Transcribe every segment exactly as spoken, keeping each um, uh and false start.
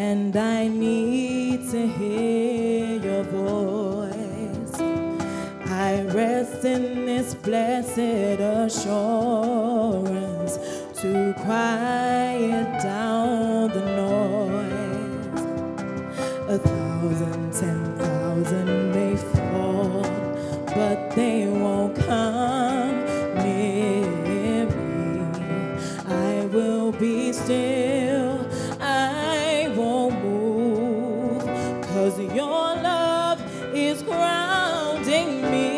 and I need to hear your voice. I rest in this blessed assurance to quiet down the noise. A thousand, ten thousand may fall, but they won't come near me. I will be still, I won't move, 'cause your love is grounding me.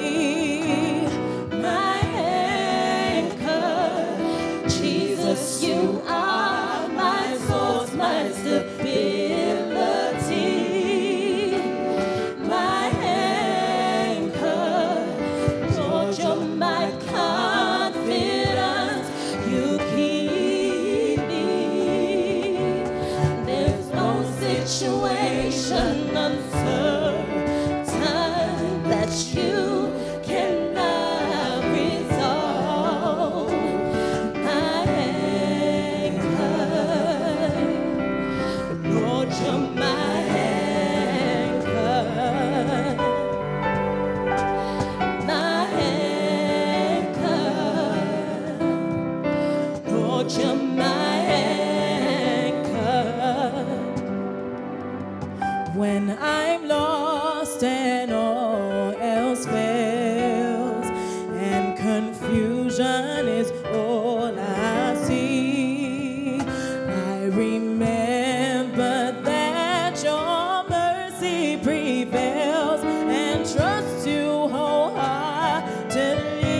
My anchor, Jesus, you are my source, my stability. My anchor, Lord, you're my confidence. You keep me. There's no situation uncertain that you cannot resolve. My anchor, Lord, you're my anchor. My anchor, Lord, you're my anchor. When I'm lost and all else fails, and confusion is all I see, I remember that your mercy prevails, and trust you wholeheartedly.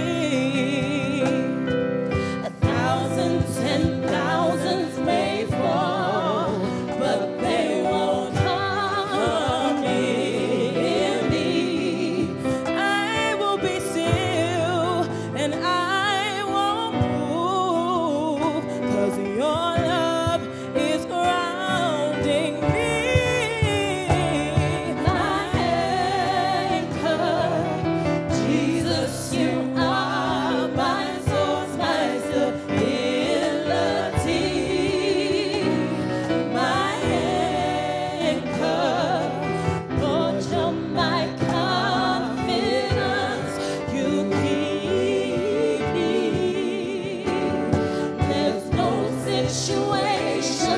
A thousand, ten thousands may fall, but they won't come near me. I will be still, and I won't move, 'cause your love is grounding me. My anchor, Jesus, you are my source, my stability. My anchor, Lord, you're my confidence. You keep me. There's no situation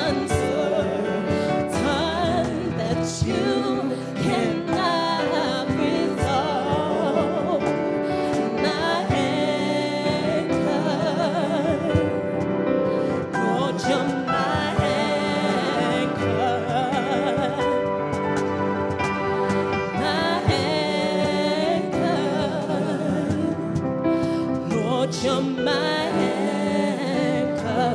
uncertain that you cannot resolve. My anchor, Lord, you're my anchor. My anchor, Lord, you're my anchor.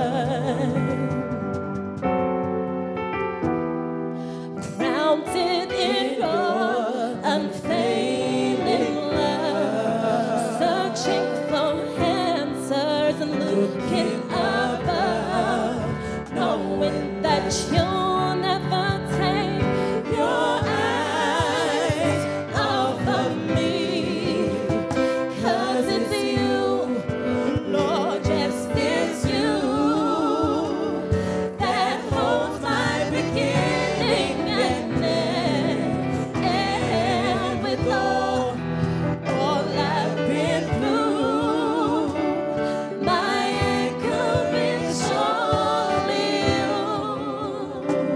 Grounded in your unfailing love, searching for answers and looking above, knowing that you'll never take your eyes off of me. 'Cause it's you, Lord, yes, it's you that holds my beginning and end. And with all, all I've been through, my anchor is surely you.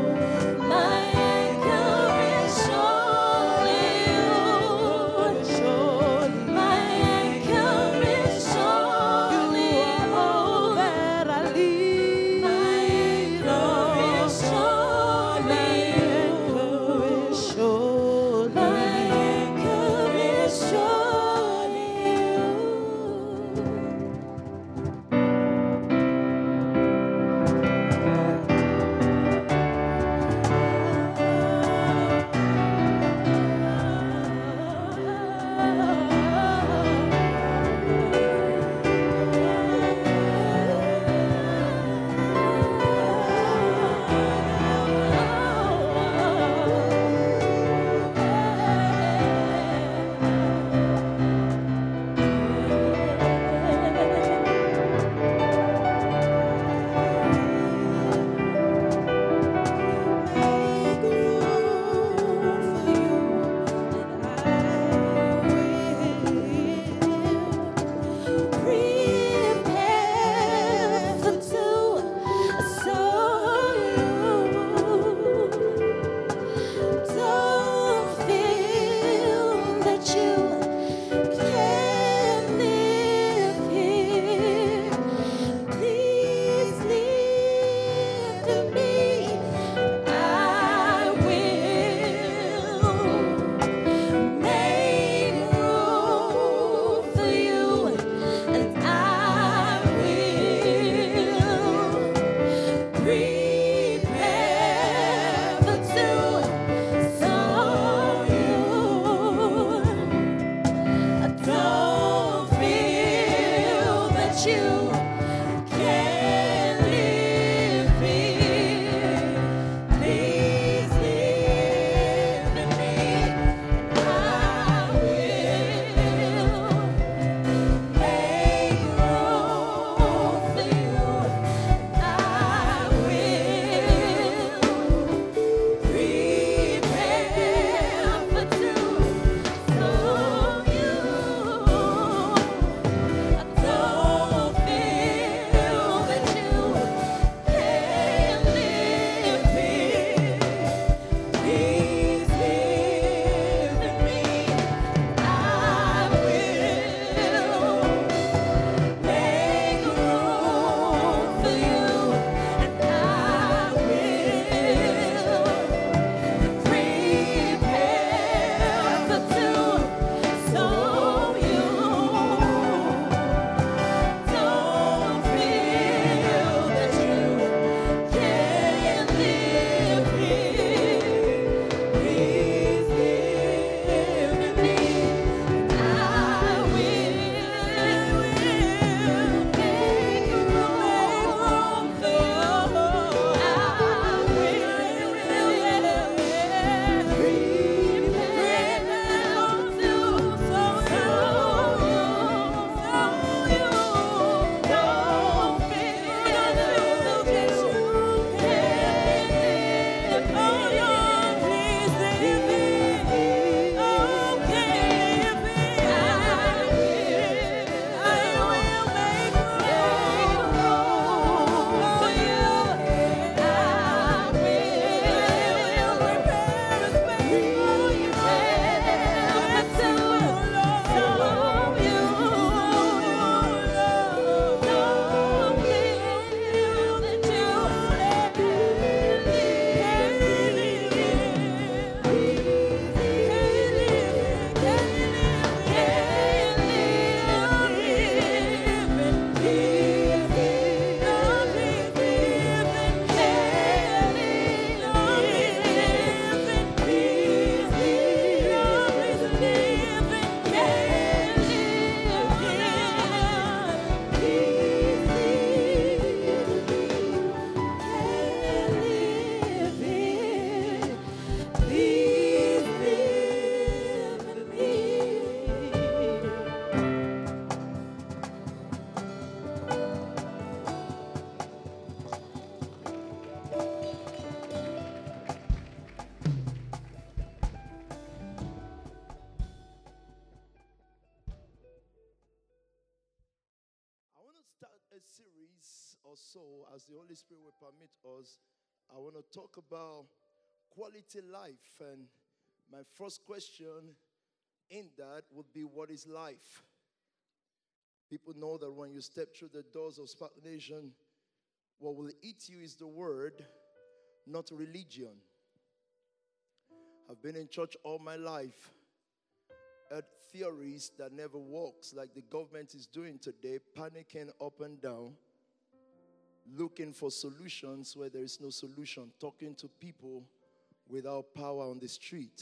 or so, as the Holy Spirit will permit us, I want to talk about quality life. And my first question in that would be, what is life? People know that when you step through the doors of Spark Nation, what will eat you is the word, not religion. I've been in church all my life, heard theories that never works, like the government is doing today, panicking up and down, looking for solutions where there is no solution, talking to people without power on the street.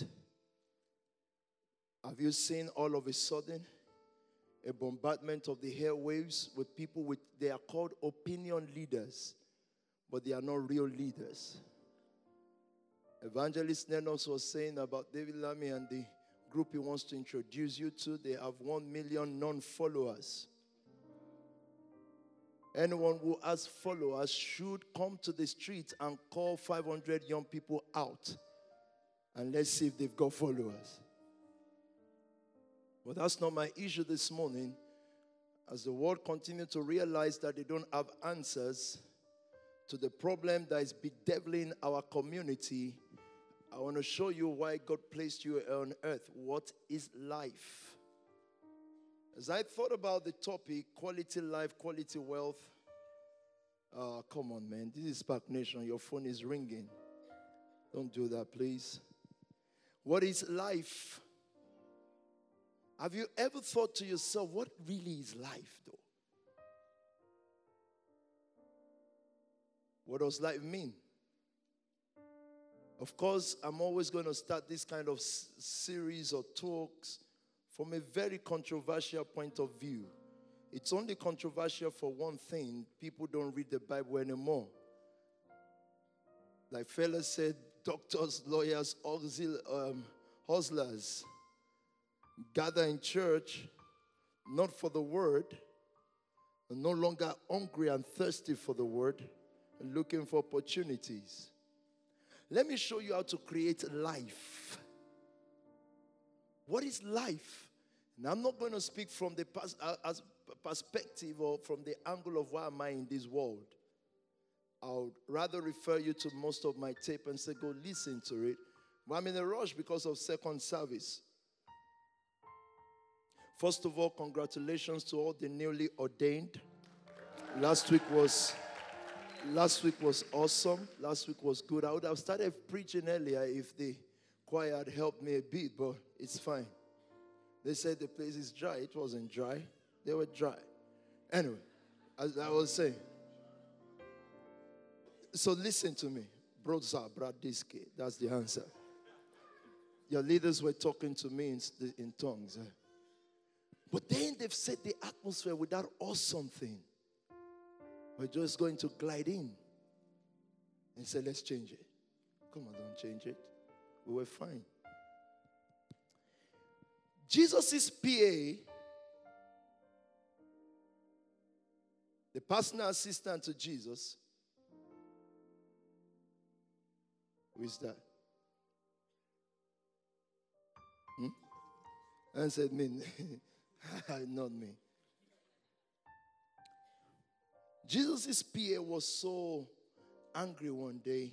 Have you seen all of a sudden a bombardment of the airwaves with people with, they are called opinion leaders, but they are not real leaders. Evangelist Nenos was saying about David Lammy and the group he wants to introduce you to. They have one million non-followers. Anyone who has followers should come to the street and call five hundred young people out. And let's see if they've got followers. But that's not my issue this morning. As the world continues to realize that they don't have answers to the problem that is bedeviling our community, I want to show you why God placed you on earth. What is life? As I thought about the topic, quality life, quality wealth. Oh, come on, man. This is Spark Nation. Your phone is ringing. Don't do that, please. What is life? Have you ever thought to yourself, what really is life, though? What does life mean? Of course, I'm always going to start this kind of s- series or talks from a very controversial point of view. It's only controversial for one thing. People don't read the Bible anymore. Like fella said, doctors, lawyers, auxil- um, hustlers gather in church not for the word, and no longer hungry and thirsty for the word, and looking for opportunities. Let me show you how to create life. What is life? And I'm not going to speak from the pers- uh, as perspective or from the angle of why am I in this world. I would rather refer you to most of my tape and say, go listen to it. But I'm in a rush because of second service. First of all, congratulations to all the newly ordained. Last week was... Last week was awesome. Last week was good. I would have started preaching earlier if the choir had helped me a bit, but it's fine. They said the place is dry. It wasn't dry. They were dry. Anyway, as I was saying. So listen to me. Broza Bradiski. That's the answer. Your leaders were talking to me in, in tongues. But then they've set the atmosphere with that awesome thing. We're just going to glide in and say, let's change it. Come on, don't change it. We were fine. Jesus' P A, the personal assistant to Jesus, who is that? Hmm? And said, me. Not me. Jesus' P A was so angry one day,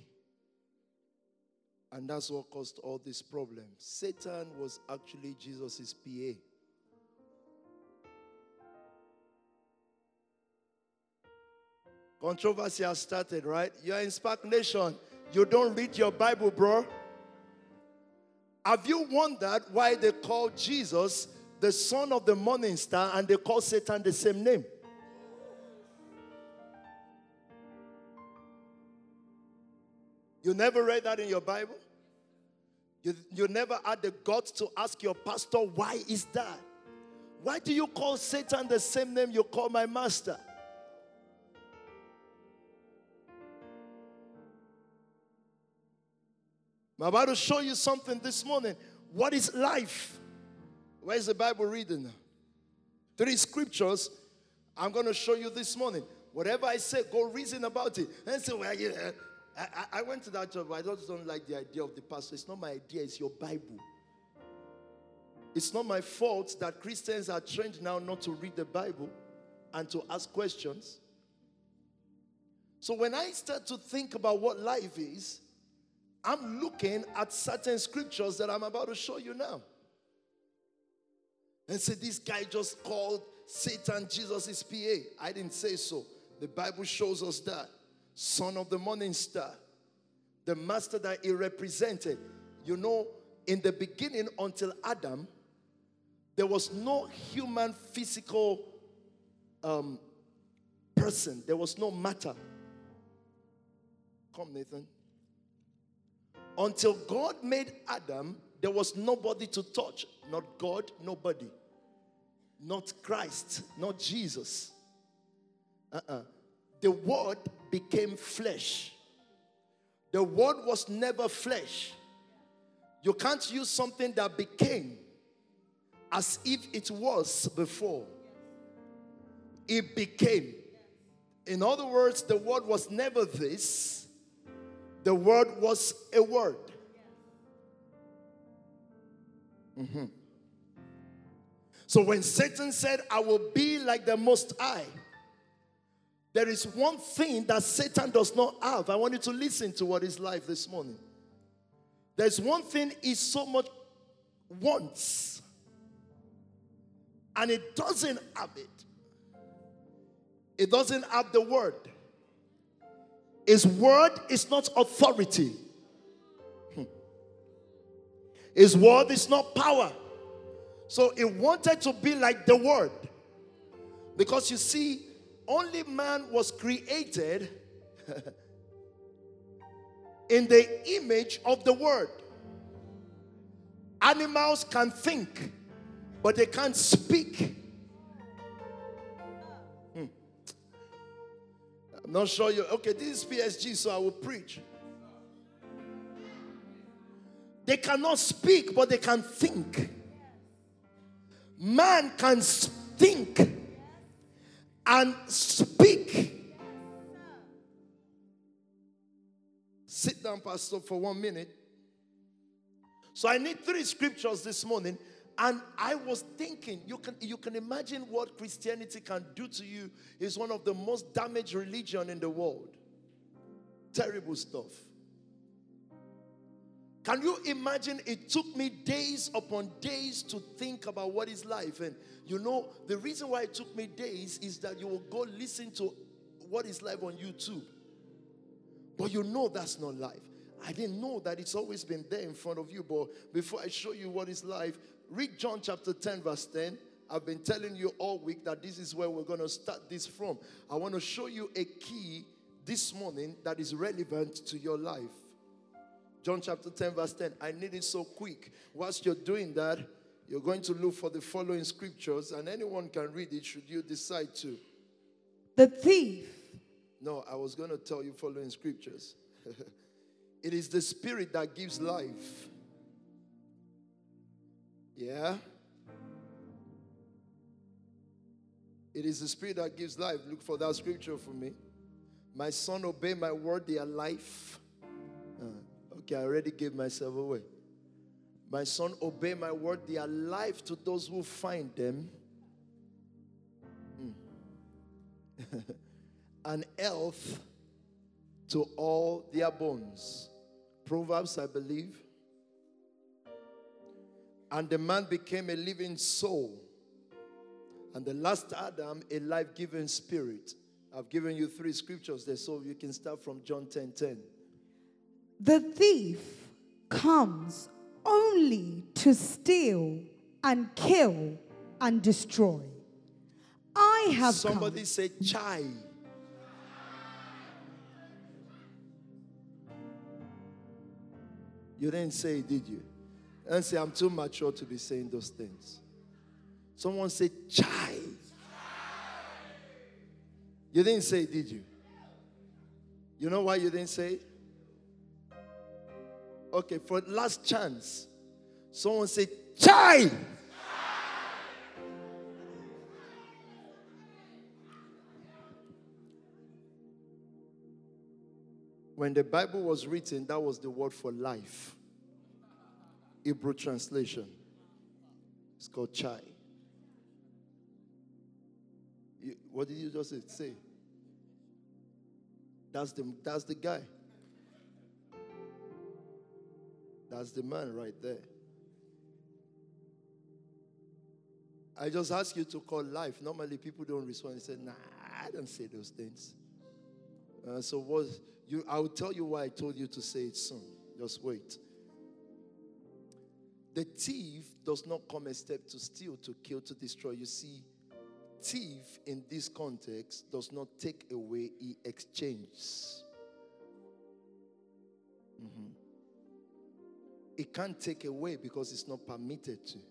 and that's what caused all these problems. Satan was actually Jesus' P A. Controversy has started, right? You're in Spark Nation. You don't read your Bible, bro. Have you wondered why they call Jesus the son of the morning star and they call Satan the same name? You never read that in your Bible? You, you never had the guts to ask your pastor, why is that? Why do you call Satan the same name you call my master? I'm about to show you something this morning. What is life? Where's the Bible reading? Three scriptures I'm going to show you this morning. Whatever I say, go reason about it. And say, well, yeah, I, I went to that job, but I just don't like the idea of the pastor. It's not my idea, it's your Bible. It's not my fault that Christians are trained now not to read the Bible and to ask questions. So when I start to think about what life is, I'm looking at certain scriptures that I'm about to show you now. And say, this guy just called Satan Jesus' P A. I didn't say so. The Bible shows us that. Son of the morning star. The master that he represented. You know, in the beginning until Adam, there was no human physical um, person. There was no matter. Come, Nathan. Until God made Adam, there was nobody to touch. Not God, nobody. Not Christ, not Jesus. Uh-uh. The Word became flesh. The Word was never flesh. You can't use something that became as if it was before. It became. In other words, the Word was never this. The Word was a word. Mm-hmm. So when Satan said, I will be like the Most High, there is one thing that Satan does not have. I want you to listen to what is life this morning. There's one thing he so much wants, and it doesn't have it. It doesn't have the word. His word is not authority. His word is not power. So he wanted to be like the word. Because you see, only man was created in the image of the word. Animals can think, but they can't speak. Hmm. I'm not sure you. Okay, this is P S G, so I will preach. They cannot speak, but they can think. Man can think and speak. Sit down, Pastor, for one minute. So I need three scriptures this morning. And I was thinking, you can, you can imagine what Christianity can do to you. It's one of the most damaged religions in the world. Terrible stuff. Can you imagine? It took me days upon days to think about what is life. And you know, the reason why it took me days is that you will go listen to what is life on YouTube. But you know that's not life. I didn't know that it's always been there in front of you. But before I show you what is life, read John chapter ten verse ten. I've been telling you all week that this is where we're going to start this from. I want to show you a key this morning that is relevant to your life. John chapter ten verse ten. I need it so quick. Whilst you're doing that, you're going to look for the following scriptures, and anyone can read it should you decide to. The thief. No, I was going to tell you following scriptures. It is the spirit that gives life. Yeah? It is the spirit that gives life. Look for that scripture for me. My son, obey my word, they are life. Uh, okay, I already gave myself away. My son, obey my word, they are life to those who find them. Mm. And health to all their bones. Proverbs, I believe. And the man became a living soul. And the last Adam, a life-giving spirit. I've given you three scriptures there, so you can start from John ten ten. The thief comes only to steal and kill and destroy. I have Somebody come. say, chai. You didn't say it, did you? And say, I'm too mature to be saying those things. Someone say, chai. You didn't say it, did you? You know why you didn't say it? Okay, for last chance, someone say, chai. When the Bible was written, that was the word for life. Hebrew translation. It's called chai. You, what did you just say? That's the, that's the guy. That's the man right there. I just ask you to call life. Normally people don't respond and say, nah, I don't say those things. Uh, so what you, I will tell you why I told you to say it soon. Just wait. The thief does not come except to steal, to kill, to destroy. You see, thief in this context does not take away, he exchanges. Mm-hmm. It can't take away because it's not permitted to.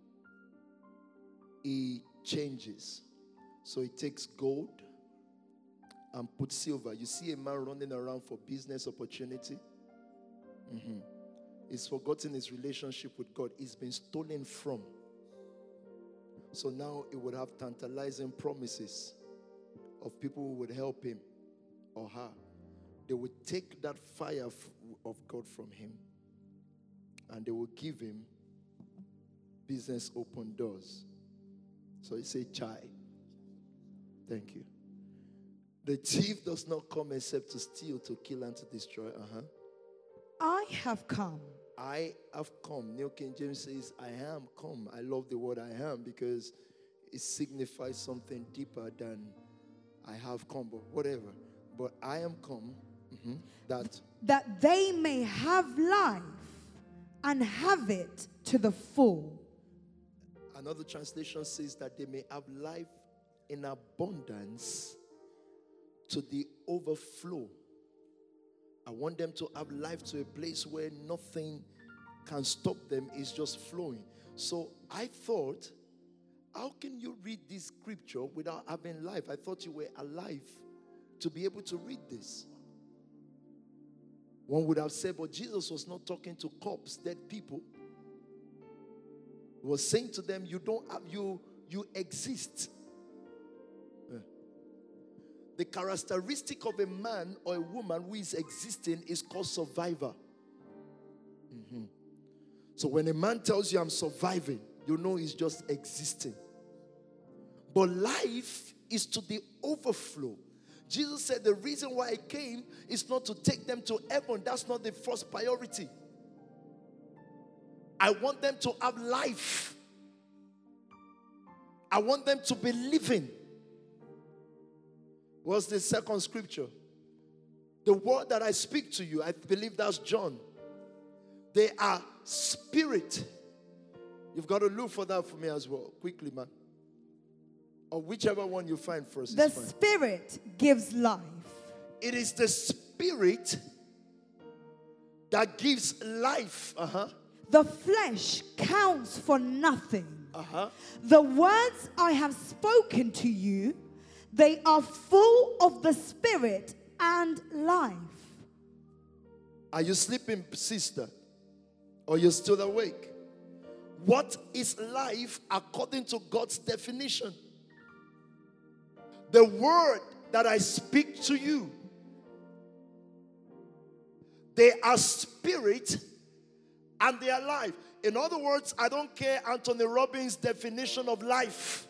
He changes. So he takes gold and puts silver. You see a man running around for business opportunity. Mm-hmm. He's forgotten his relationship with God. He's been stolen from. So now he would have tantalizing promises of people who would help him or her. They would take that fire of God from him and they will give him business open doors. So he said, Chai. Thank you. The thief does not come except to steal, to kill, and to destroy. Uh-huh. I have come. I have come. New King James says, I am come. I love the word I am because it signifies something deeper than I have come, but whatever. But I am come. Mm-hmm. That. That they may have life and have it to the full. Another translation says that they may have life in abundance to the overflow. I want them to have life to a place where nothing can stop them. It's just flowing. So I thought, how can you read this scripture without having life? I thought you were alive to be able to read this. One would have said, but Jesus was not talking to corpse, dead people. He was saying to them, you don't have, you, you exist. Yeah. The characteristic of a man or a woman who is existing is called survivor. Mm-hmm. So when a man tells you I'm surviving, you know he's just existing. But life is to the overflow. Jesus said the reason why I came is not to take them to heaven. That's not the first priority. I want them to have life. I want them to be living. What's the second scripture? The word that I speak to you, I believe that's John. They are spirit. You've got to look for that for me as well. Quickly, man. Or whichever one you find first. The spirit gives life. It is the spirit that gives life. Uh-huh. The flesh counts for nothing. Uh-huh. The words I have spoken to you, they are full of the spirit and life. Are you sleeping, sister? Or you're still awake? What is life according to God's definition? The word that I speak to you, they are spirit and they are life. In other words, I don't care Anthony Robbins' definition of life.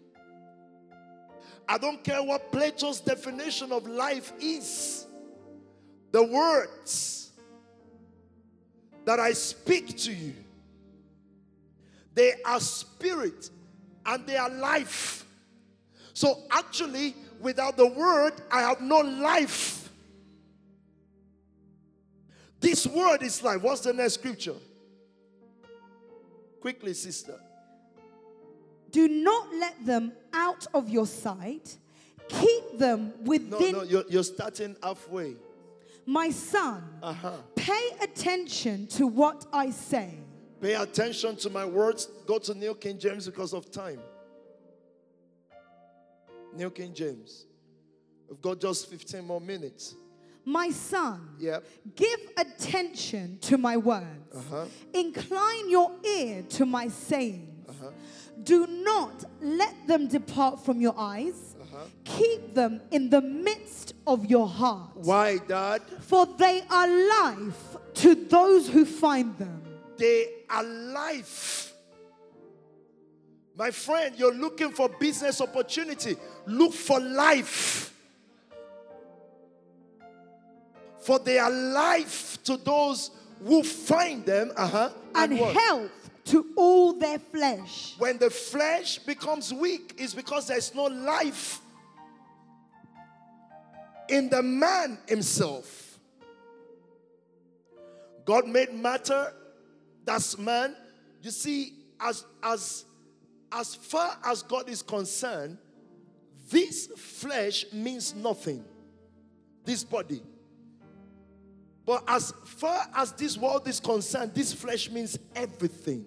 I don't care what Plato's definition of life is. The words that I speak to you, they are spirit and they are life. So actually, without the word, I have no life. This word is life. What's the next scripture? Quickly, sister. Do not let them out of your sight. Keep them within. No, no, you're, you're starting halfway. My son, uh-huh. Pay attention to what I say. Pay attention to my words. Go to New King James because of time. New King James. We've got just fifteen more minutes. My son, yep. Give attention to my words. Uh-huh. Incline your ear to my sayings. Uh-huh. Do not let them depart from your eyes. Uh-huh. Keep them in the midst of your heart. Why, Dad? For they are life to those who find them. They are life. My friend, you're looking for business opportunity. Look for life. For they are life to those who find them, uh-huh, and, and what? health to all their flesh. When the flesh becomes weak, it's because there's no life in the man himself. God made matter, that's man. You see, as, as, as far as God is concerned, this flesh means nothing. This body. But as far as this world is concerned, this flesh means everything.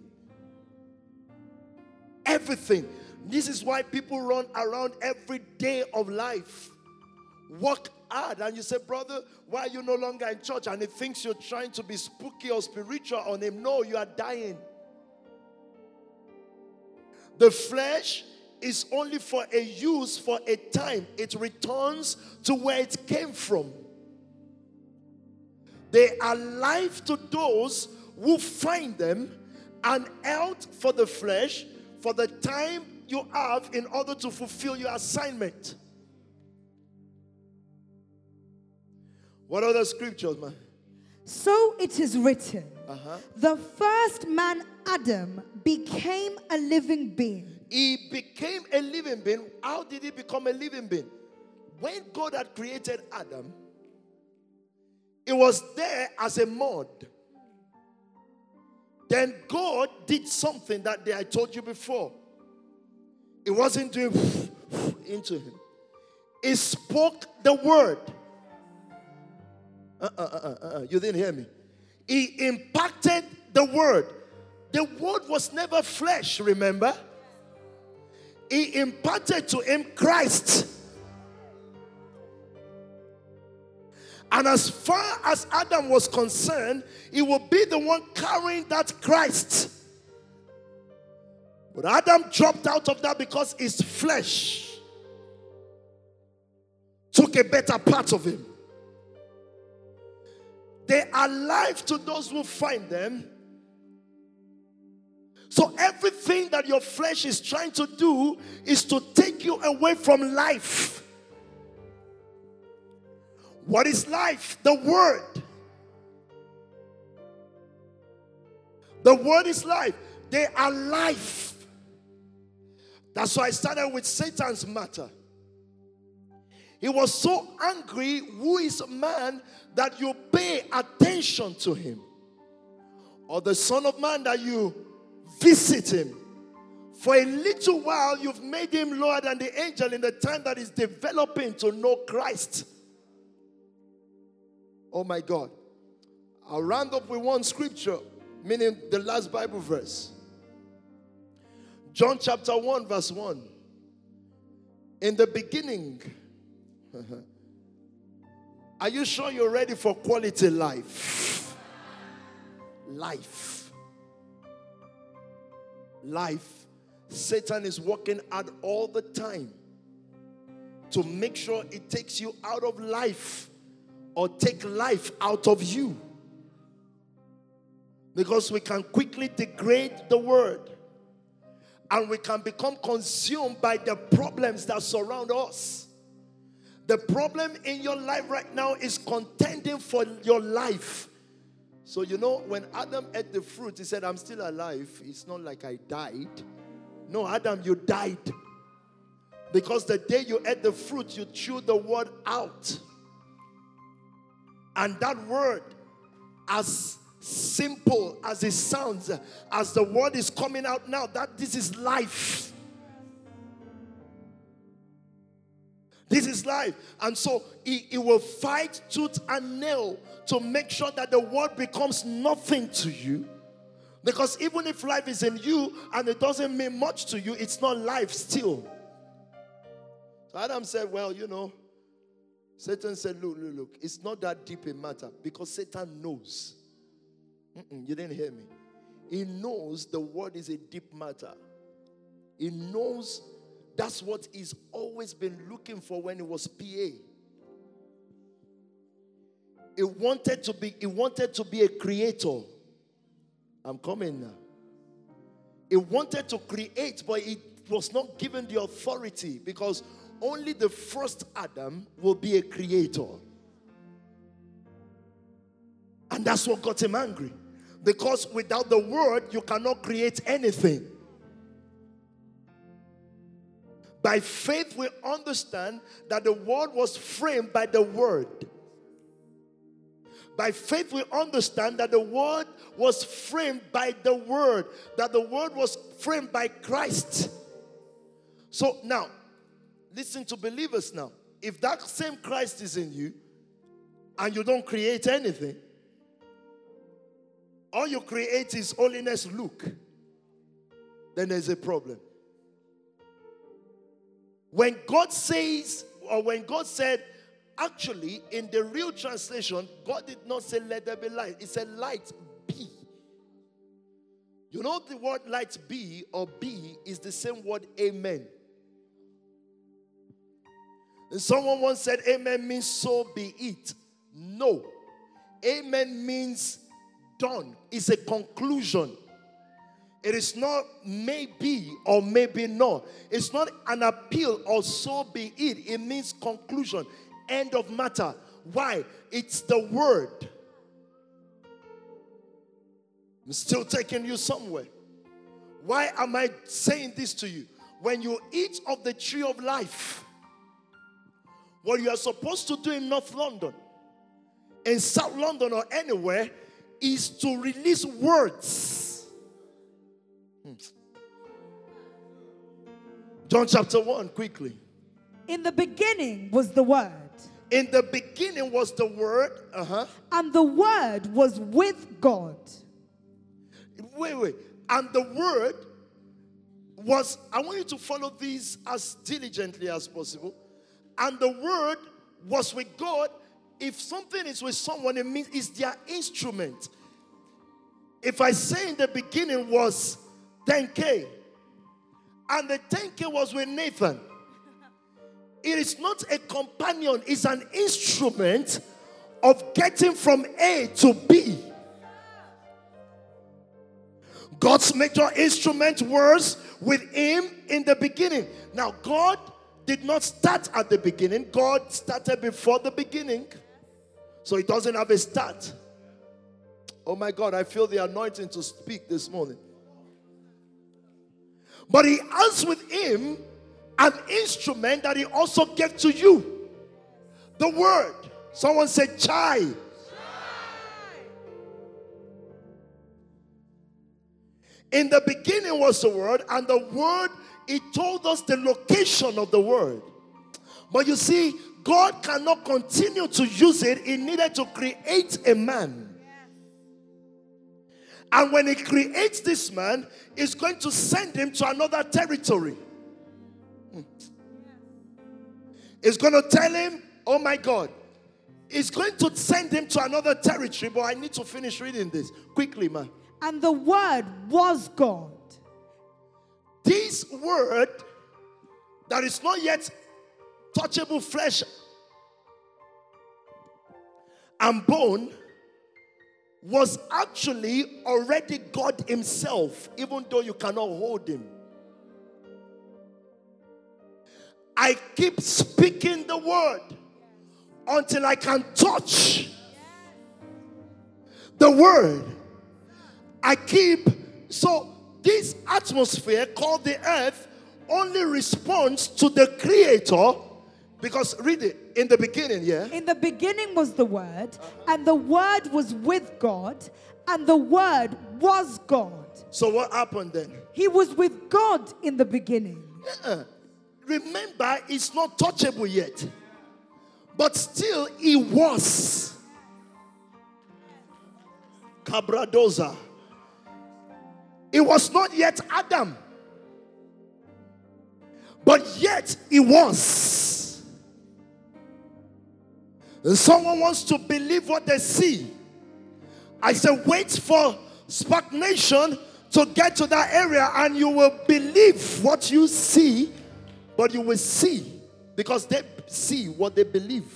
Everything. This is why people run around every day of life. Work hard. And you say, brother, why are you no longer in church? And he thinks you're trying to be spooky or spiritual on him. No, you are dying. The flesh is only for a use for a time. It returns to where it came from. They are life to those who find them, and health for the flesh for the time you have in order to fulfill your assignment. What other scriptures, man? So it is written, Uh-huh. the first man, Adam, became a living being. He became a living being. How did he become a living being? When God had created Adam, it was there as a mud. Then God did something that I told you before. It wasn't doing into him. He spoke the word. Uh, uh, uh, uh, uh. You didn't hear me. He impacted the word. The word was never flesh, remember? He imparted to him Christ. And as far as Adam was concerned, he would be the one carrying that Christ. But Adam dropped out of that because his flesh took a better part of him. They are life to those who find them. So everything that your flesh is trying to do is to take you away from life. What is life? The word. The word is life. They are life. That's why I started with Satan's matter. He was so angry, who is man, that you pay attention to him. Or the Son of Man, that you visit him. For a little while, you've made him lower than the angel in the time that he's developing to know Christ. Oh my God. I'll round up with one scripture, meaning the last Bible verse. John chapter one, verse one. In the beginning. Are you sure you're ready for quality life? Life. Life. Satan is working hard all the time to make sure it takes you out of life or take life out of you. Because we can quickly degrade the word and we can become consumed by the problems that surround us. The problem in your life right now is contending for your life. So you know, when Adam ate the fruit, he said, I'm still alive. It's not like I died. No, Adam, you died. Because the day you ate the fruit, you chewed the word out. And that word, as simple as it sounds, as the word is coming out now, that this is life. This is life. And so he, he will fight tooth and nail to make sure that the word becomes nothing to you. Because even if life is in you and it doesn't mean much to you, it's not life still. So Adam said, well, you know, Satan said, look, look, look, it's not that deep a matter because Satan knows. Mm-mm, you didn't hear me. He knows the word is a deep matter. He knows that's what he's always been looking for when he was P A. He wanted to be, he wanted to be a creator. I'm coming now. He wanted to create, but he was not given the authority because only the first Adam will be a creator. And that's what got him angry. Because without the word, you cannot create anything. By faith, we understand that the world was framed by the word. By faith, we understand that the word was framed by the word. That the word was framed by Christ. So now, listen to believers now. If that same Christ is in you, and you don't create anything, all you create is holiness look, then there's a problem. When God says, or when God said, actually, in the real translation, God did not say, let there be light. He said, light be. You know the word light be or be is the same word amen. And someone once said, amen means so be it. No. Amen means done. It's a conclusion. It is not maybe or maybe not. It's not an appeal or so be it. It means conclusion. End of matter. Why? It's the word. I'm still taking you somewhere. Why am I saying this to you? When you eat of the tree of life, what you are supposed to do in North London, in South London or anywhere, is to release words. Hmm. John chapter one, quickly. In the beginning was the Word. In the beginning was the Word. Uh-huh. And the Word was with God. Wait, wait. And the Word was, I want you to follow these as diligently as possible. And the Word was with God. If something is with someone, it means it's their instrument. If I say in the beginning was ten K, and the ten K was with Nathan, it is not a companion, it's an instrument of getting from A to B. God's major instrument was with him in the beginning. Now, God did not start at the beginning. God started before the beginning. So it doesn't have a start. Oh my God, I feel the anointing to speak this morning. But he has with him an instrument that he also gave to you. The word. Someone said chai. Chai. In the beginning was the word, and the word, it told us the location of the word. But you see, God cannot continue to use it. He needed to create a man. And when he creates this man, he's going to send him to another territory. Hmm. He's going to tell him, oh my God, he's going to send him to another territory. But I need to finish reading this quickly, man. And the Word was God. This word that is not yet touchable flesh and bone was actually already God himself, even though you cannot hold him. I keep speaking the word until I can touch the word. I keep, so this atmosphere called the earth only responds to the creator. Because read it, in the beginning, yeah? In the beginning was the Word, and the Word was with God, and the Word was God. So what happened then? He was with God in the beginning. Uh-uh. Remember, it's not touchable yet. But still, he was. Cabradoza. It was not yet Adam. But yet, he was. And someone wants to believe what they see. I said, wait for Spark Nation to get to that area and you will believe what you see, but you will see because they see what they believe.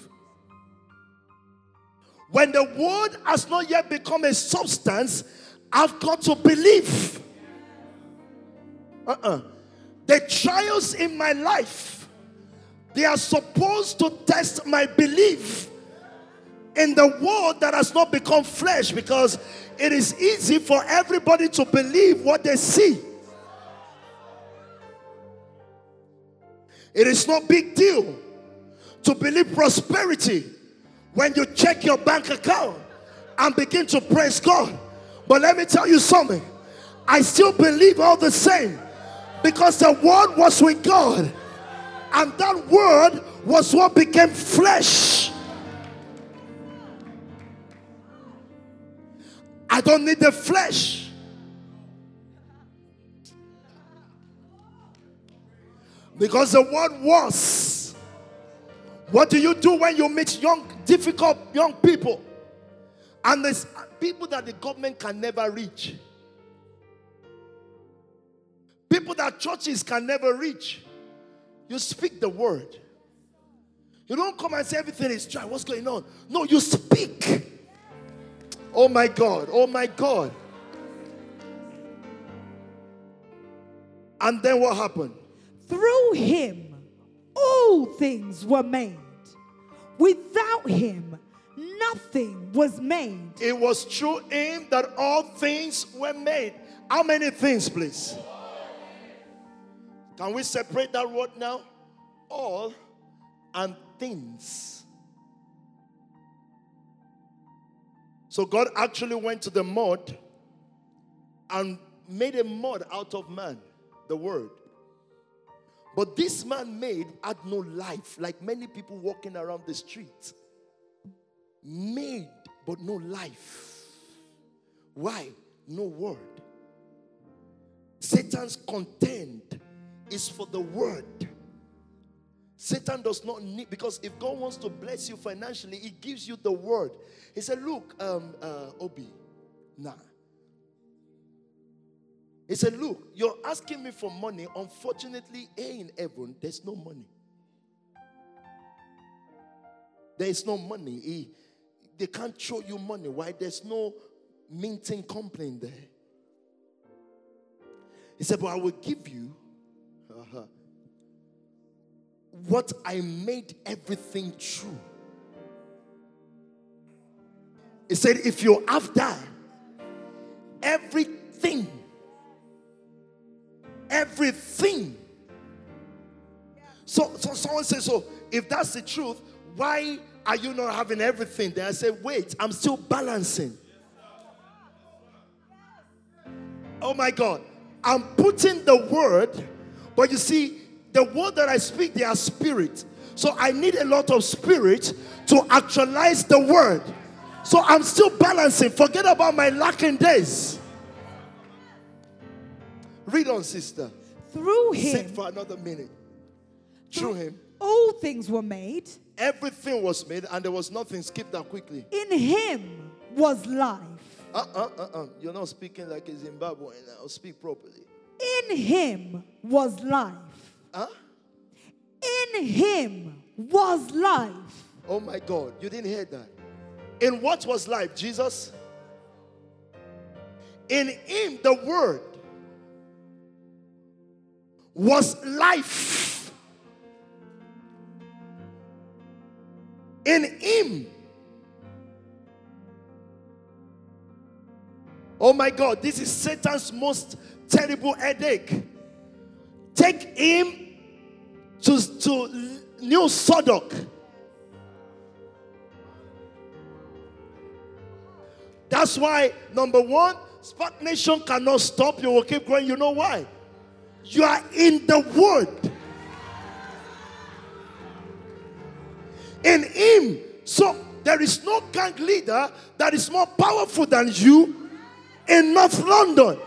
When the word has not yet become a substance, I've got to believe. Uh-uh. The trials in my life, they are supposed to test my belief in the world that has not become flesh, because it is easy for everybody to believe what they see. It is no big deal to believe prosperity when you check your bank account and begin to praise God. But let me tell you something. I still believe all the same, because the word was with God, and that word was what became flesh. I don't need the flesh. Because the word was. What do you do when you meet young, difficult young people? And there's people that the government can never reach. People that churches can never reach. You speak the word. You don't come and say everything is dry. What's going on? No, you speak. Oh my God. Oh my God. And then what happened? Through him, all things were made. Without him, nothing was made. It was through him that all things were made. How many things, please? Can we separate that word now? All and things. So God actually went to the mud and made a mud out of man, the word. But this man made had no life, like many people walking around the street. Made, but no life. Why? No word. Satan's content is for the word. Satan does not need, because if God wants to bless you financially, he gives you the word. He said, look, um, uh, Obi, nah. He said, look, you're asking me for money. Unfortunately, here in heaven, there's no money. There is no money. He, they can't show you money. Why? There's no minting company in there. He said, but I will give you uh-huh, what I made everything true. He said, if you have that, everything, everything. So, so someone says, so if that's the truth, why are you not having everything? Then I said, wait, I'm still balancing. Oh my God. I'm putting the word, but you see, the word that I speak, they are spirit. So I need a lot of spirit to actualize the word. So I'm still balancing. Forget about my lacking days. Read on, sister. Through him. Sit for another minute. Through him. All things were made. Everything was made, and there was nothing. Skip that quickly. In him was life. Uh-uh, uh-uh. You're not speaking like a Zimbabwean now. Speak properly. In him was life. Huh? In him was life. Oh my God. You didn't hear that. In what was life? Jesus? In him, the word was life. In him. Oh my God, this is Satan's most terrible headache. Take him to, to New Sodom. That's why, number one, Spark Nation cannot stop. You will keep going. You know why? You are in the word. In him. So there is no gang leader that is more powerful than you in North London.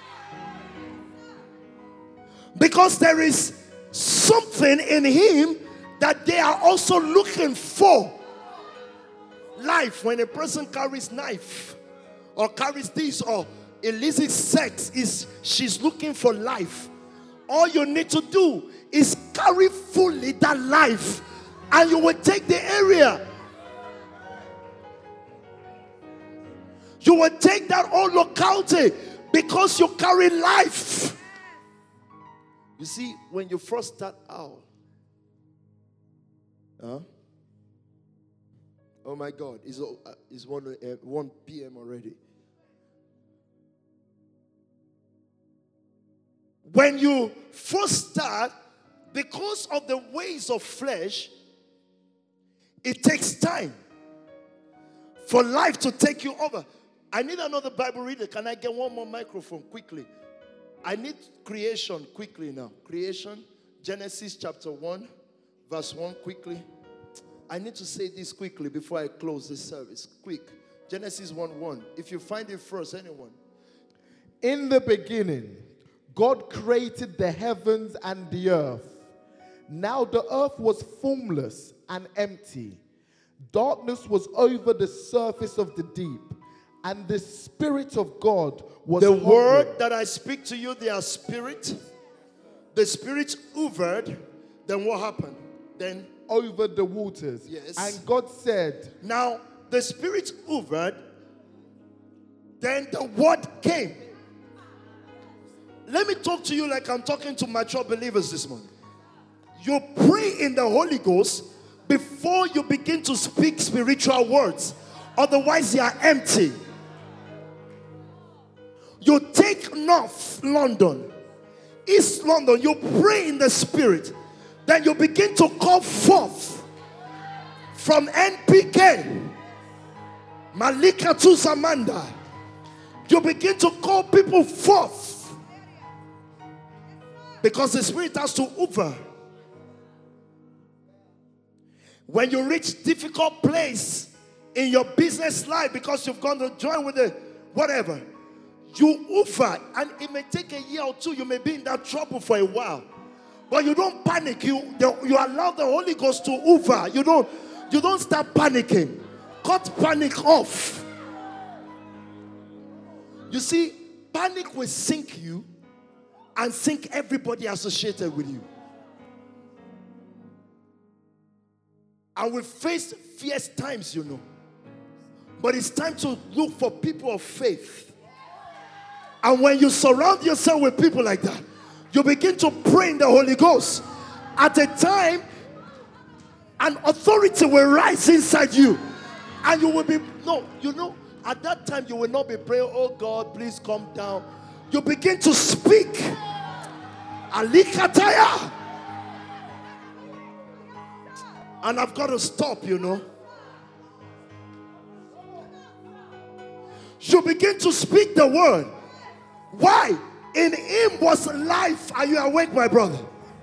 Because there is something in him that they are also looking for. Life. When a person carries knife or carries this or illicit sex, is she's looking for life. All you need to do is carry fully that life, and you will take the area. You will take that whole locality because you carry life. You see, when you first start out, huh? Oh my God, it's, uh, it's one, uh, one p m already. When you first start, because of the ways of flesh, it takes time for life to take you over. I need another Bible reader. Can I get one more microphone quickly? I need creation quickly now. Creation, Genesis chapter one, verse one quickly. I need to say this quickly before I close this service. Quick. Genesis one one. If you find it first, anyone. In the beginning, God created the heavens and the earth. Now the earth was formless and empty. Darkness was over the surface of the deep, and the Spirit of God was The hovering. word that I speak to you, they are spirit. The spirit hovered. Then what happened? Then over the waters. Yes. And God said, now the spirit hovered. Then the word came. Let me talk to you like I'm talking to mature believers this morning. You pray in the Holy Ghost before you begin to speak spiritual words. Otherwise, you are empty. You take North London, East London, you pray in the spirit. Then you begin to call forth from N P K, Malika to Samanda. You begin to call people forth. Because the spirit has to hover. When you reach difficult place in your business life because you've gone to join with the whatever, you hover, and it may take a year or two. You may be in that trouble for a while, but you don't panic. You you allow the Holy Ghost to hover. You don't you don't start panicking. Cut panic off. You see, panic will sink you and sink everybody associated with you. And we face fierce times, you know. But it's time to look for people of faith. And when you surround yourself with people like that, you begin to pray in the Holy Ghost. At a time, an authority will rise inside you. And you will be, no, you know, at that time you will not be praying, oh God, please come down. You begin to speak. Alikataya. And I've got to stop, you know. You begin to speak the word. Why? In him was life. Are you awake, my brother?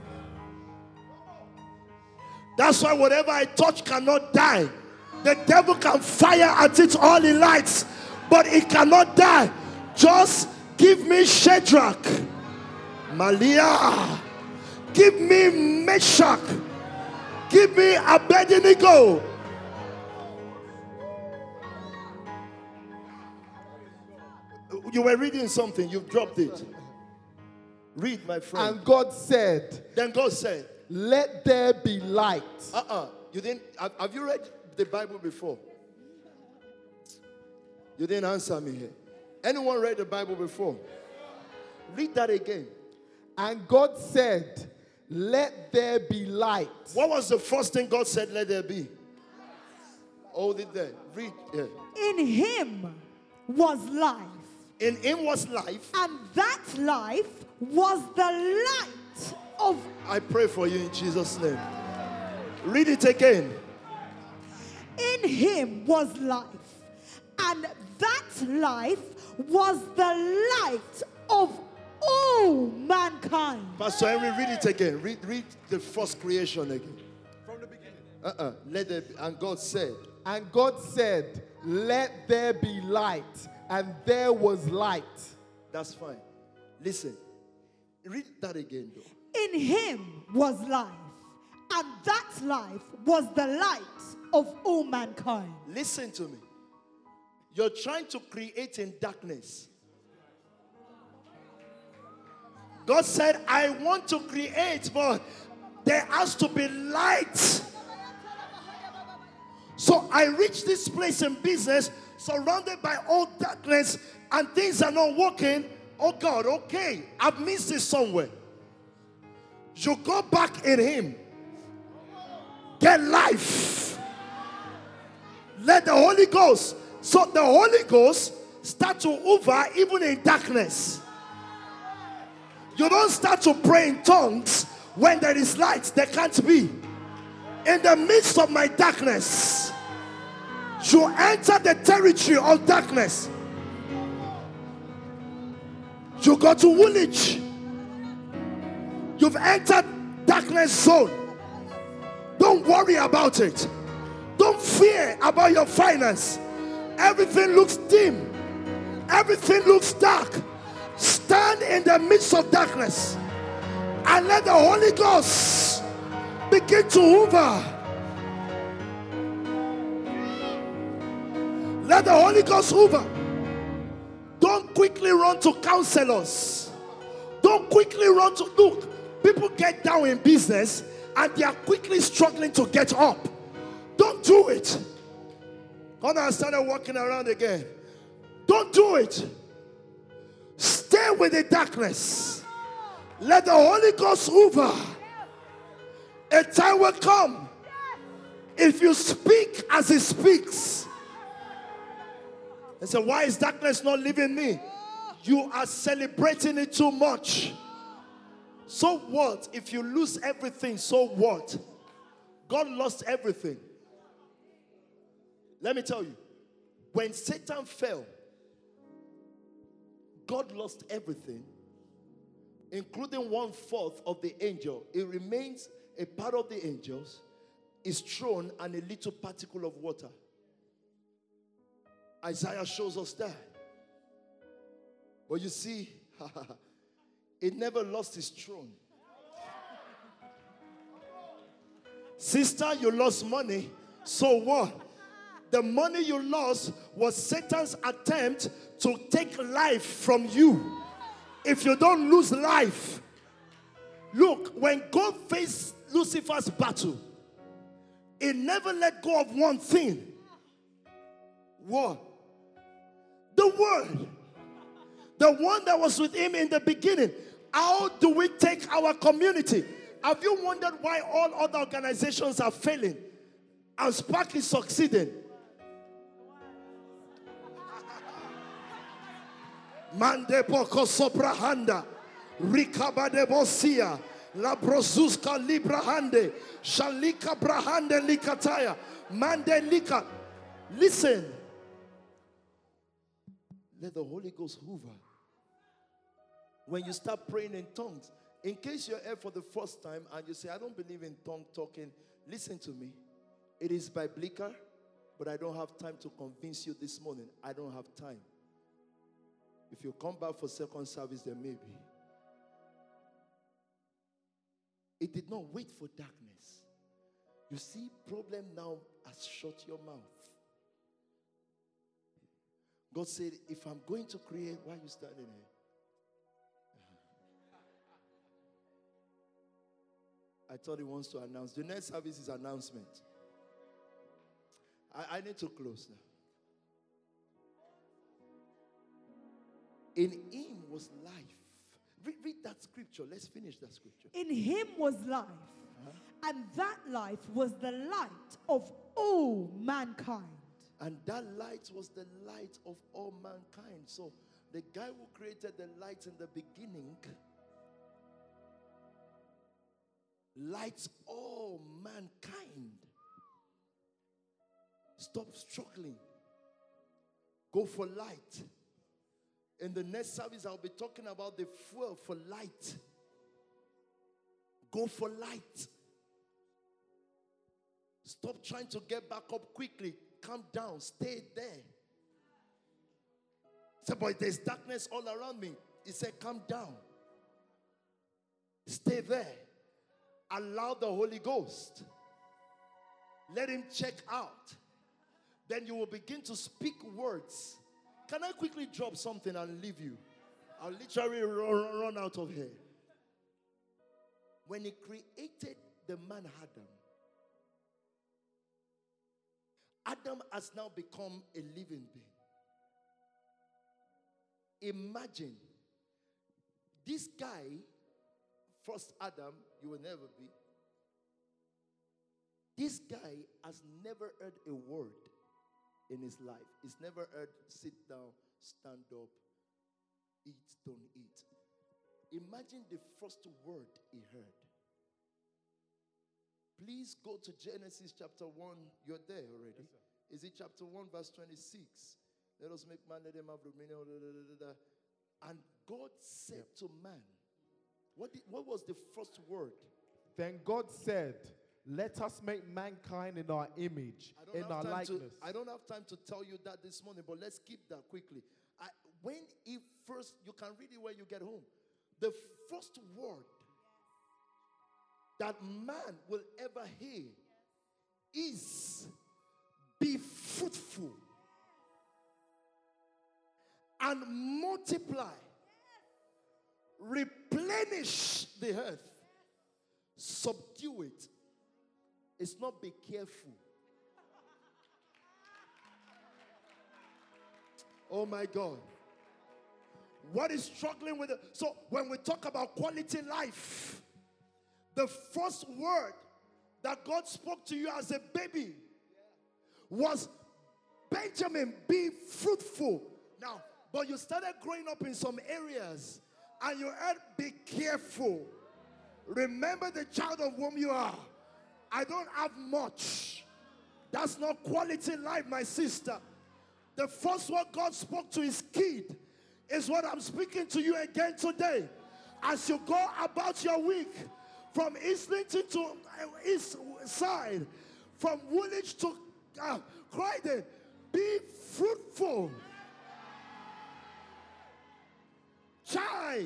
That's why whatever I touch cannot die. The devil can fire at it all he likes, but it cannot die. Just give me Shadrach, Malia. Give me Meshach. Give me Abednego. You were reading something, you've dropped it. Read, my friend. and God said, Then God said, let there be light. uh-uh. You didn't, have, have you read the Bible before? You didn't answer me here. Anyone read the Bible before? Read that again. And God said, let there be light. What was the first thing God said, let there be? Hold it there. Read. Yeah. In him was life, In him was life. and that life was the light of. I pray for you in Jesus' name. Read it again. In him was life, and that life was the light of all mankind. Pastor Henry, read it again. Read, read the first creation again. From the beginning. Uh-uh. Let there be. And God said. And God said, let there be light. And there was light. That's fine. Listen. Read that again, though. In him was life, and that life was the light of all mankind. Listen to me. You're trying to create in darkness. God said, I want to create, but there has to be light. So I reach this place in business, surrounded by all darkness, and things are not working. Oh God, okay, I've missed it somewhere. You go back in him. Get life. Let the Holy Ghost. So the Holy Ghost start to hover even in darkness. You don't start to pray in tongues when there is light. There can't be. In the midst of my darkness, you enter the territory of darkness. You go to Woolwich. You've entered darkness zone. Don't worry about it. Don't fear about your finance. Everything looks dim. Everything looks dark. Stand in the midst of darkness and let the Holy Ghost begin to hover. Let the Holy Ghost hover. Don't quickly run to counselors. Don't quickly run to look. People get down in business and they are quickly struggling to get up. Don't do it. When I started walking around again, don't do it. Stay with the darkness. Let the Holy Ghost hover. A time will come. If you speak as He speaks. And say, why is darkness not leaving me? You are celebrating it too much. So what? If you lose everything, so what? God lost everything. Let me tell you. When Satan fell, God lost everything, including one fourth of the angel. It remains a part of the angels, his throne, and a little particle of water. Isaiah shows us that. But you see, it never lost his throne. Sister, you lost money. So what? The money you lost was Satan's attempt to take life from you. If you don't lose life, look, when God faced Lucifer's battle, he never let go of one thing. What? The word. The one that was with him in the beginning. How do we take our community? Have you wondered why all other organizations are failing and Spark is succeeding? Mande poko soprahanda, rikaba de bosia, la brozuska librahande, shalika brahande likataya, mande lika. Listen. Let the Holy Ghost hover. When you start praying in tongues, in case you're here for the first time and you say, I don't believe in tongue talking, listen to me. It is biblical, but I don't have time to convince you this morning. I don't have time. If you come back for second service, then maybe. It did not wait for darkness. You see, problem now has shut your mouth. God said, if I'm going to create, why are you standing here? I thought he wants to announce. The next service is announcement. I, I need to close now. In him was life. Read, read that scripture. Let's finish that scripture. In him was life, uh-huh. and that life was the light of all mankind. And that light was the light of all mankind. So the guy who created the light in the beginning lights all mankind. Stop struggling. Go for light. In the next service, I'll be talking about the fuel for light. Go for light. Stop trying to get back up quickly. Calm down. Stay there. Say, boy, there's darkness all around me. He said, calm down. Stay there. Allow the Holy Ghost. Let him check out. Then you will begin to speak words. Can I quickly drop something and leave you? I'll literally run, run out of here. When he created the man Adam, Adam has now become a living being. Imagine this guy, first Adam, you will never be. This guy has never heard a word. in his life. He's never heard sit down, stand up, eat, don't eat. Imagine the first word he heard. Please go to Genesis chapter one. You're there already. Yes, is it chapter one, verse twenty-six? Let us make man, let them have dominion. And God said yep. to man, what, did, what was the first word? Then God said, let us make mankind in our image, in our likeness. To, I don't have time to tell you that this morning, but let's keep that quickly. I, when he first, you can read it when you get home. The first word that man will ever hear is be fruitful and multiply, replenish the earth, subdue it. It's not be careful. Oh my God. What is struggling with it? So when we talk about quality life, the first word that God spoke to you as a baby was, Benjamin, be fruitful. Now, but you started growing up in some areas and you heard, be careful. Remember the child of whom you are. I don't have much. That's not quality life, my sister. The first word God spoke to his kid is what I'm speaking to you again today. As you go about your week, from Islington to East Side, from Woolwich to uh, Croydon, be fruitful. Chai.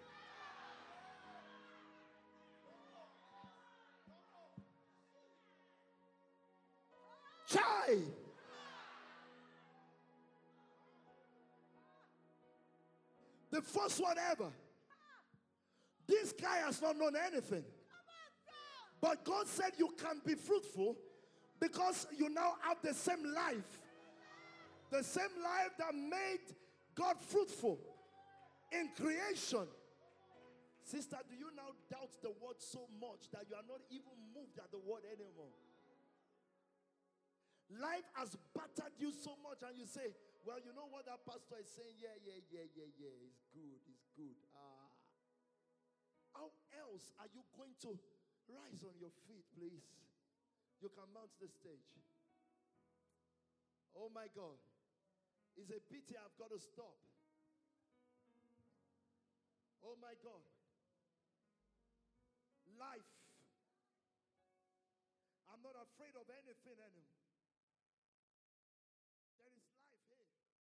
Chai. The first one ever. This guy has not known anything. But God said you can be fruitful because you now have the same life. The same life that made God fruitful in creation. Sister, do you now doubt the word so much that you are not even moved at the word anymore? Life has battered you so much and you say, well, you know what that pastor is saying? Yeah, yeah, yeah, yeah, yeah. It's good, it's good. Ah. How else are you going to rise on your feet, please? You can mount the stage. Oh my God. It's a pity I've got to stop. Oh my God. Life. I'm not afraid of anything anymore. There is life here.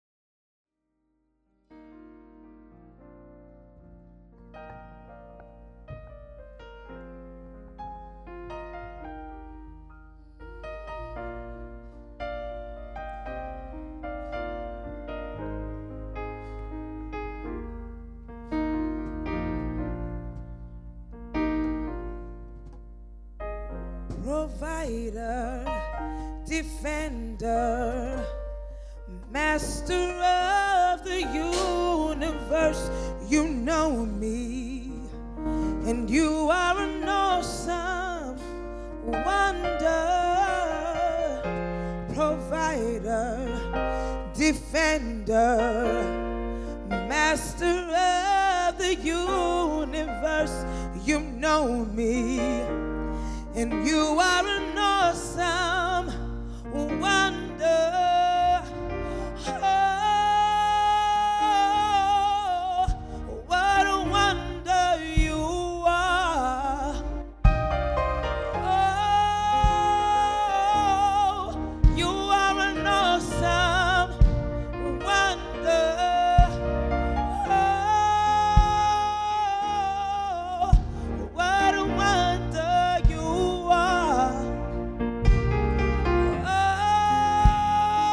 Provider, defender, master of the universe, you know me, and you are an awesome wonder. Provider, defender, master of the universe, you know me. And you are an awesome wonder. Oh, what a wonder you are. Oh, you are an awesome wonder. Oh, what a wonder you are. Oh,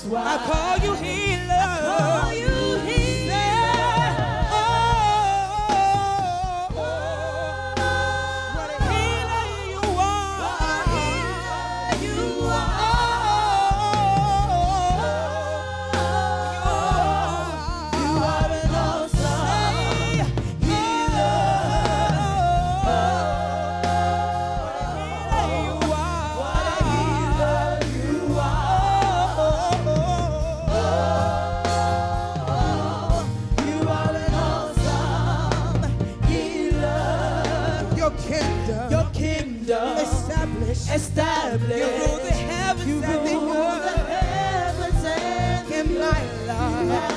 why I call you healer. I call you healer. Oh, what a healer you are. What a healer you are. You are an awesome healer. What a healer you are. You are an awesome healer. Your kingdom, Your kingdom established. established. You rule the heavens You and the rule the earth heavens and in the my earth. life.